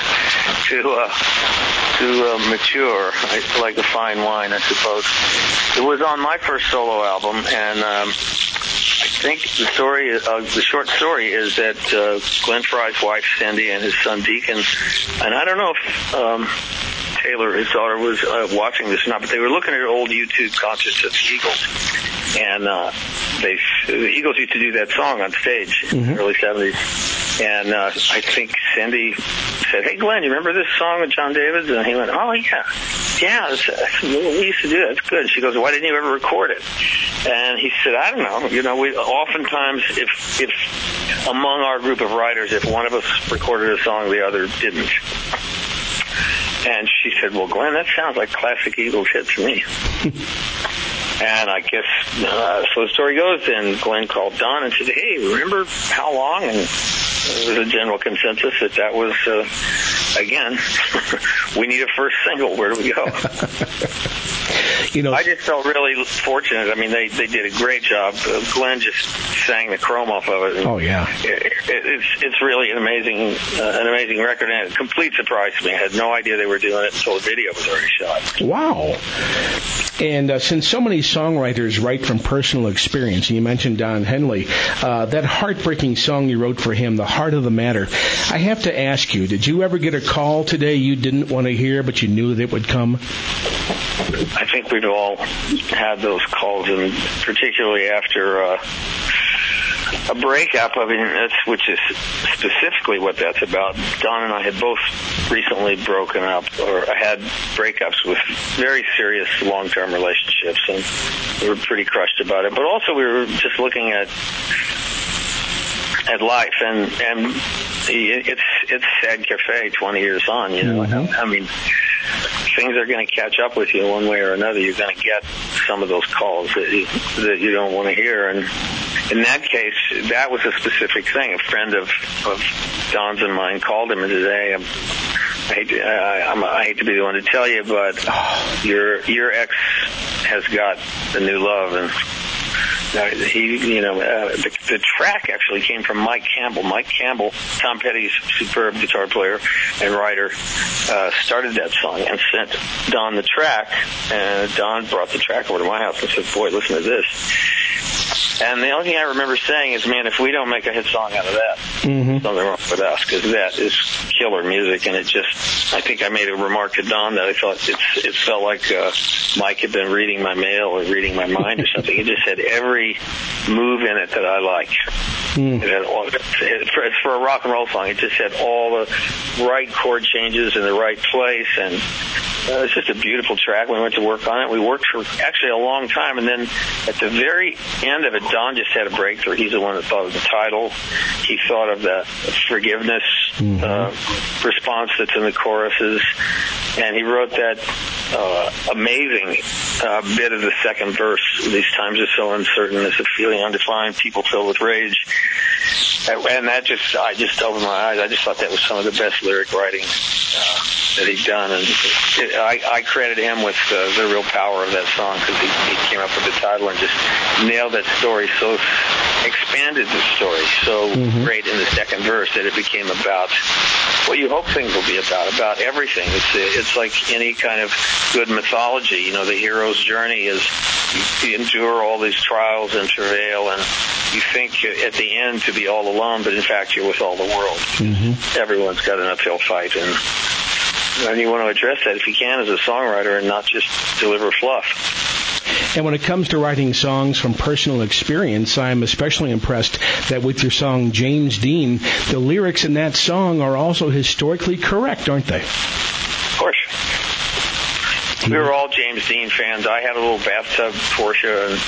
to mature. It's like a fine wine, I suppose. It was on my first solo album, and I think the short story is that Glenn Fry's wife, Cindy, and his son, Deacon, and I don't know if Taylor, his daughter, was watching this or not, but they were looking at old YouTube concerts of the Eagles. And the Eagles used to do that song on stage in the early 70s. And I think Cindy said, "Hey, Glenn, you remember this song with John Davis?" And he went, "Oh, yeah. Yeah, we used to do that. It's good." She goes, "Why didn't you ever record it?" And he said, "I don't know. You know, we oftentimes, if among our group of writers, if one of us recorded a song, the other didn't." And she said, "Well, Glenn, that sounds like classic Eagles hit to me." And I guess, so the story goes, and Glenn called Don and said, "Hey, remember How Long?" And there was a general consensus that was, again, we need a first single. Where do we go? You know, I just felt really fortunate. I mean, they did a great job. Glenn just sang the chrome off of it. Oh, yeah. It's really an amazing record, and a complete surprise to me. I had no idea they were doing it until the video was already shot. Wow. And since so many songwriters write from personal experience, and you mentioned Don Henley, that heartbreaking song you wrote for him, The Heart of the Matter, I have to ask you, did you ever get a call today you didn't want to hear, but you knew that it would come? I think we've all had those calls, and particularly after a breakup, I mean, which is specifically what that's about. Don and I had both recently broken up, or had breakups with very serious long-term relationships, and we were pretty crushed about it. But also we were just looking at at life, and it's Sad Cafe 20 years on. You know, I mean, things are going to catch up with you one way or another. You're going to get some of those calls that you don't want to hear, and in that case, that was a specific thing. A friend of Don's and mine called him today. I hate to be the one to tell you, but your ex has got a new love, and the track actually came from Mike Campbell. Mike Campbell, Tom Petty's superb guitar player and writer, started that song and sent Don the track, and Don brought the track over to my house and said, "Boy, listen to this." And the only thing I remember saying is, man, if we don't make a hit song out of that, something wrong with us, because that is killer music. And I think I made a remark to Don that I thought it felt like Mike had been reading my mail or reading my mind or something. He just had every move in it that I like. It had for a rock and roll song, it just had all the right chord changes in the right place, and it's just a beautiful track. We went to work on it. We worked for actually a long time, and then at the very end of it, Don just had a breakthrough. He's the one that thought of the title. He thought of the forgiveness response that's in the choruses, and he wrote that amazing bit of the second verse. These times are so uncertain, there's a feeling undefined, people filled with rage. And I just opened my eyes. I just thought that was some of the best lyric writing that he'd done, and I credit him with the real power of that song, because he came up with the title and just nailed that story, so expanded the story so great in the second verse that it became about what you hope things will be about everything. It's like any kind of good mythology. You know, the hero's journey is you endure all these trials and travail, and you think at the end to be all alone, but in fact you're with all the world. Everyone's got an uphill fight, and you want to address that if you can as a songwriter and not just deliver fluff. And when it comes to writing songs from personal experience, I'm especially impressed that with your song James Dean, the lyrics in that song are also historically correct, aren't they? Of course. We were all James Dean fans. I had a little bathtub Porsche, and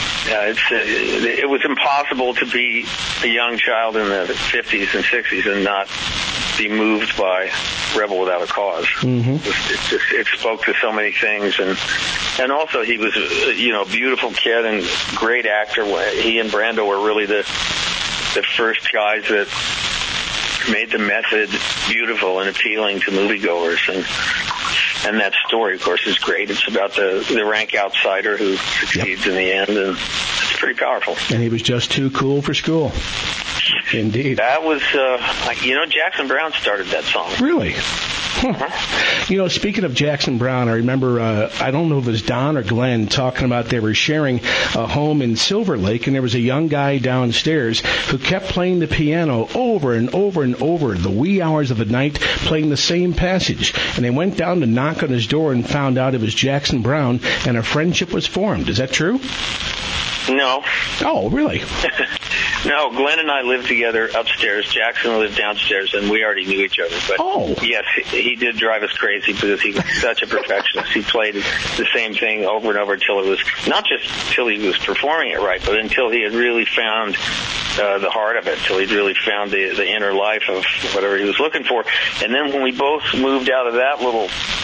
it was impossible to be a young child in the 50s and 60s and not be moved by Rebel Without a Cause. It spoke to so many things, and also he was a beautiful kid and great actor. He and Brando were really the first guys that made the method beautiful and appealing to moviegoers, and that story, of course, is great. It's about the rank outsider who succeeds in the end, and it's pretty powerful. And he was just too cool for school. Indeed. That was, Jackson Browne started that song. Really? Speaking of Jackson Browne, I remember, I don't know if it was Don or Glenn talking about they were sharing a home in Silver Lake, and there was a young guy downstairs who kept playing the piano over and over and over the wee hours of the night, playing the same passage. And they went down to knock on his door and found out it was Jackson Browne, and a friendship was formed. Is that true? No. Oh, really? No, Glenn and I lived together upstairs. Jackson lived downstairs, and we already knew each other. But yes, he did drive us crazy because he was such a perfectionist. He played the same thing over and over until it was, not just until he was performing it right, but until he had really found the heart of it, until he'd really found the inner life of whatever he was looking for. And then when we both moved out of that little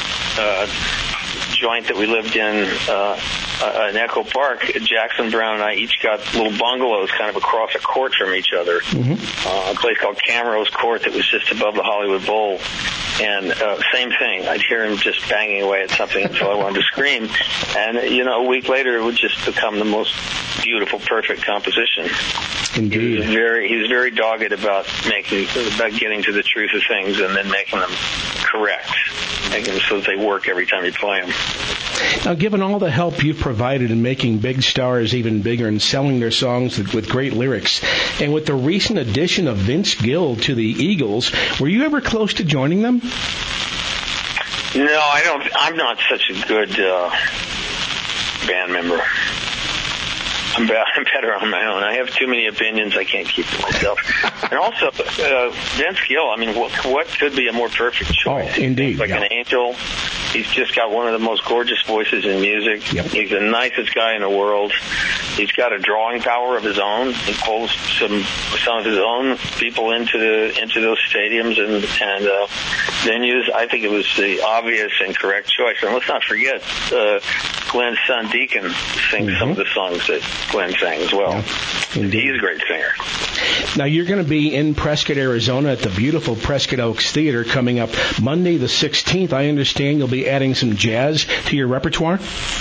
joint that we lived in Echo Park, Jackson Browne and I each got little bungalows kind of across a court from each other. A place called Camrose Court that was just above the Hollywood Bowl. And same thing. I'd hear him just banging away at something, so I wanted to scream. And, a week later, it would just become the most beautiful, perfect composition. Indeed. He was very dogged about getting to the truth of things and then making them correct, making them so that they work every time you play them. Now, given all the help you've provided in making big stars even bigger and selling their songs with great lyrics, and with the recent addition of Vince Gill to the Eagles, were you ever close to joining them? No, I don't. I'm not such a good band member. I'm better on my own. I have too many opinions. I can't keep to myself. And also, Vince Gill, I mean, what could be a more perfect choice? Oh, indeed. Like an angel. He's just got one of the most gorgeous voices in music. Yep. He's the nicest guy in the world. He's got a drawing power of his own. He pulls some of his own people into those stadiums and venues. I think it was the obvious and correct choice. And let's not forget, Glenn's son Deacon sings some of the songs that Glenn sang as well. Yeah. He's a great singer. Now, you're going to be in Prescott, Arizona at the beautiful Prescott Elks Theater coming up Monday the 16th. I understand you'll be adding some jazz to your repertoire?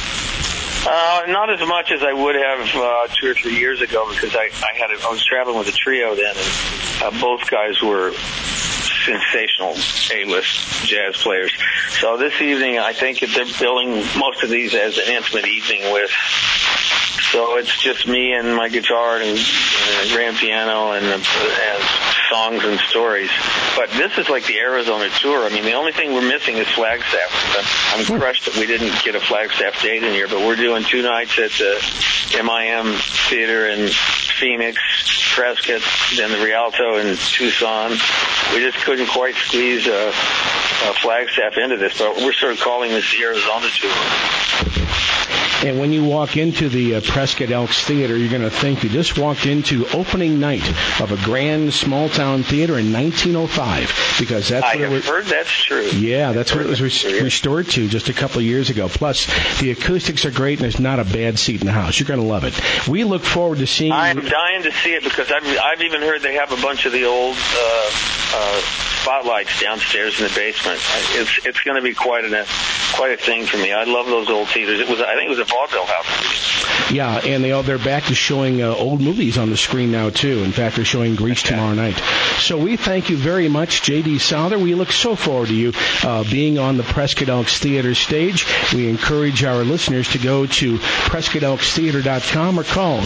Not as much as I would have 2 or 3 years ago, because I was traveling with a trio then, and both guys were sensational A-list jazz players. So this evening, I think that they're billing most of these as an intimate evening with. So it's just me and my guitar and grand piano and songs and stories. But this is like the Arizona tour. I mean, the only thing we're missing is Flagstaff. I'm crushed that we didn't get a Flagstaff date in here, but we're doing 2 nights at the MIM Theater in Phoenix, Prescott, then the Rialto in Tucson. We just couldn't quite squeeze a Flagstaff into this, but we're sort of calling this the Arizona tour. And when you walk into the Prescott Elks Theater, you're going to think you just walked into opening night of a grand small-town theater in 1905, because that's what I've heard that's true. Yeah, that's what it was restored to just a couple of years ago. Plus, the acoustics are great, and there's not a bad seat in the house. You're going to love it. We look forward to seeing I'm dying to see it, because I've even heard they have a bunch of the old spotlights downstairs in the basement. It's going to be quite a thing for me. I love those old theaters. I think it was a vaudeville house. Yeah, and they're back to showing old movies on the screen now, too. In fact, they're showing Grease tomorrow night. So we thank you very much, J.D. Souther. We look so forward to you being on the Prescott Elks Theater stage. We encourage our listeners to go to PrescottElksTheater.com or call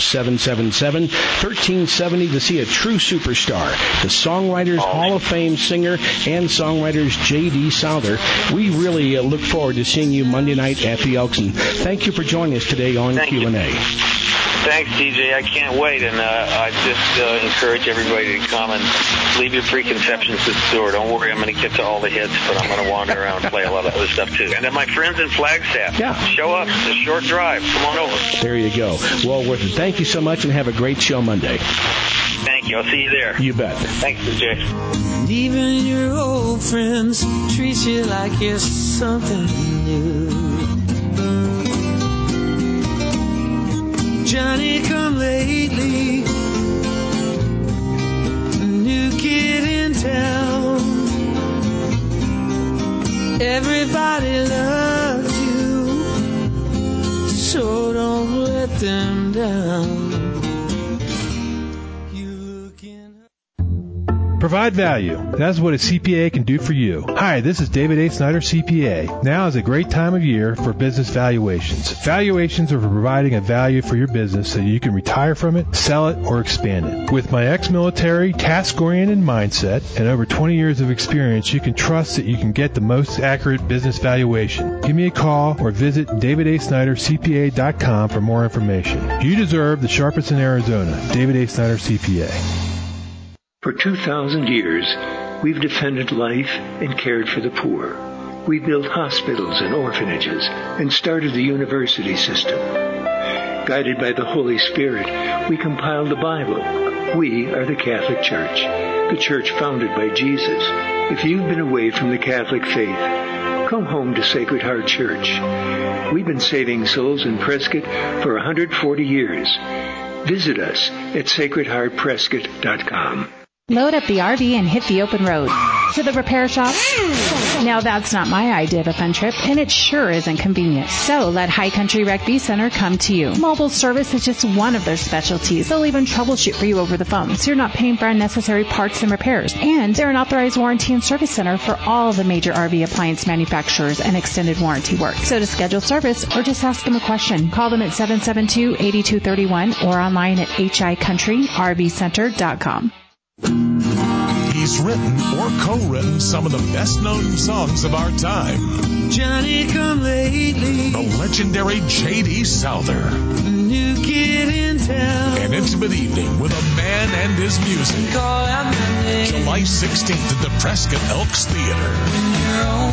777-1370 to see a true superstar, the Songwriters Hall of Fame singer and songwriters J.D. Souther. We really look forward to seeing you Monday night at the Elks. And thank you for joining us today on Q&A. Thanks, DJ. I can't wait, and I just encourage everybody to come and leave your preconceptions to the door. Don't worry, I'm going to get to all the hits, but I'm going to wander around and play a lot of other stuff, too. And then my friends in Flagstaff, show up. It's a short drive. Come on over. There you go. Well worth it. Thank you so much, and have a great show Monday. Thank you. I'll see you there. You bet. Thanks, DJ. Even your old friends treat you like you're something new. Johnny come lately, new kid in town. Everybody loves you, so don't let them down. Provide value. That's what a CPA can do for you. Hi, this is David A. Snyder, CPA. Now is a great time of year for business valuations. Valuations are for providing a value for your business so you can retire from it, sell it, or expand it. With my ex-military, task-oriented mindset and over 20 years of experience, you can trust that you can get the most accurate business valuation. Give me a call or visit davidasnydercpa.com for more information. You deserve the sharpest in Arizona. David A. Snyder, CPA. For 2,000 years, we've defended life and cared for the poor. We built hospitals and orphanages and started the university system. Guided by the Holy Spirit, we compiled the Bible. We are the Catholic Church, the church founded by Jesus. If you've been away from the Catholic faith, come home to Sacred Heart Church. We've been saving souls in Prescott for 140 years. Visit us at sacredheartprescott.com. Load up the RV and hit the open road. To the repair shop? Now that's not my idea of a fun trip, and it sure isn't convenient. So let High Country Rec V Center come to you. Mobile service is just one of their specialties. They'll even troubleshoot for you over the phone, so you're not paying for unnecessary parts and repairs. And they're an authorized warranty and service center for all the major RV appliance manufacturers and extended warranty work. So to schedule service or just ask them a question, call them at 772-8231 or online at hicountryrvcenter.com. He's written or co-written some of the best-known songs of our time. Johnny come lately, the legendary J.D. Souther. New kid in town. An intimate evening with a man and his music. Call out my name. July 16th at the Prescott Elks Theater. When you're on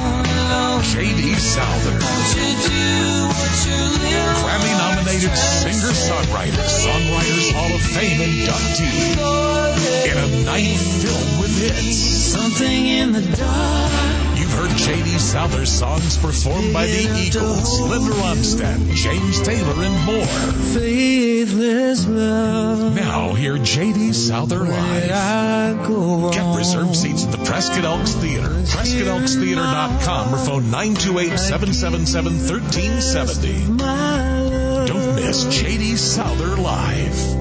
alone. J.D. Souther. Won't you do what you live Grammy-nominated singer-songwriter, Songwriters Hall of Fame inductee. In a night filled with hits. Something in the dark. You've heard J.D. Souther's songs performed by the Eagles, Linda Ronstadt, James Taylor, and more. Faithless love. Now hear J.D. Souther live. Get reserved seats at the Prescott Elks Theater. PrescottElksTheater.com or phone 928-777-1370. Don't miss J.D. Souther live.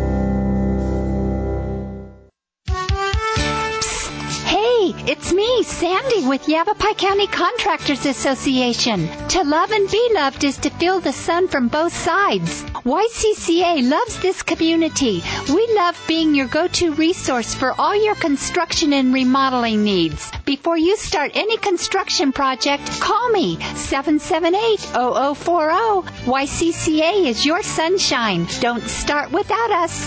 It's me, Sandy, with Yavapai County Contractors Association. To love and be loved is to feel the sun from both sides. YCCA loves this community. We love being your go-to resource for all your construction and remodeling needs. Before you start any construction project, call me, 778-0040. YCCA is your sunshine. Don't start without us.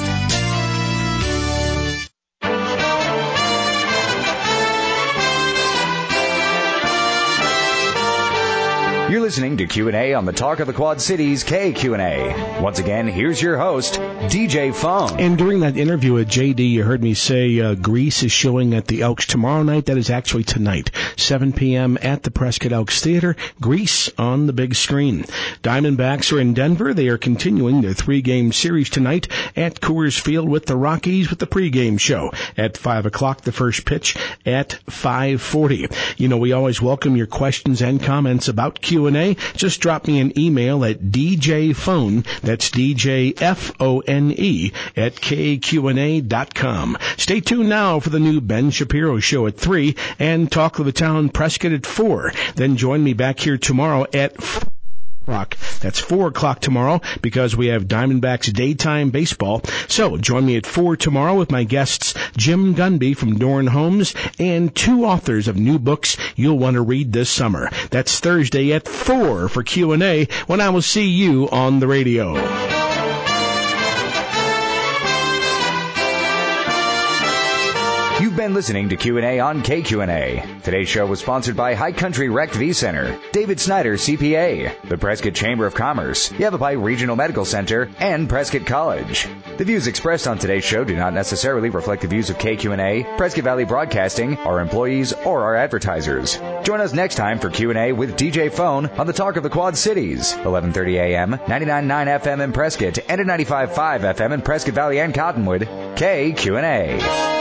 You're listening to Q&A on the Talk of the Quad Cities, KQNA. Once again, here's your host, DJ Phone. And during that interview with JD, you heard me say Grease is showing at the Elks tomorrow night. That is actually tonight, 7 p.m. at the Prescott Elks Theater. Grease on the big screen. Diamondbacks are in Denver. They are continuing their 3-game series tonight at Coors Field with the Rockies with the pregame show at 5 o'clock, the first pitch at 5:40. You know, we always welcome your questions and comments about Q&A. Just drop me an email at djphone, that's DJFONE, at KQNA.com. Stay tuned now for the new Ben Shapiro Show at 3 and Talk of the Town Prescott at 4. Then join me back here tomorrow at 4 o'clock. That's 4 o'clock tomorrow because we have Diamondbacks daytime baseball. So join me at 4 tomorrow with my guests Jim Gunby from Dorn Homes and 2 authors of new books you'll want to read this summer. That's Thursday at 4 for Q&A when I will see you on the radio. You've been listening to Q&A on KQNA. Today's show was sponsored by High Country Rec V Center, David Snyder CPA, the Prescott Chamber of Commerce, Yavapai Regional Medical Center, and Prescott College. The views expressed on today's show do not necessarily reflect the views of KQNA, Prescott Valley Broadcasting, our employees, or our advertisers. Join us next time for Q&A with DJ Phone on the Talk of the Quad Cities, 11:30 a.m., 99.9 FM in Prescott, and at 95.5 FM in Prescott Valley and Cottonwood, KQNA.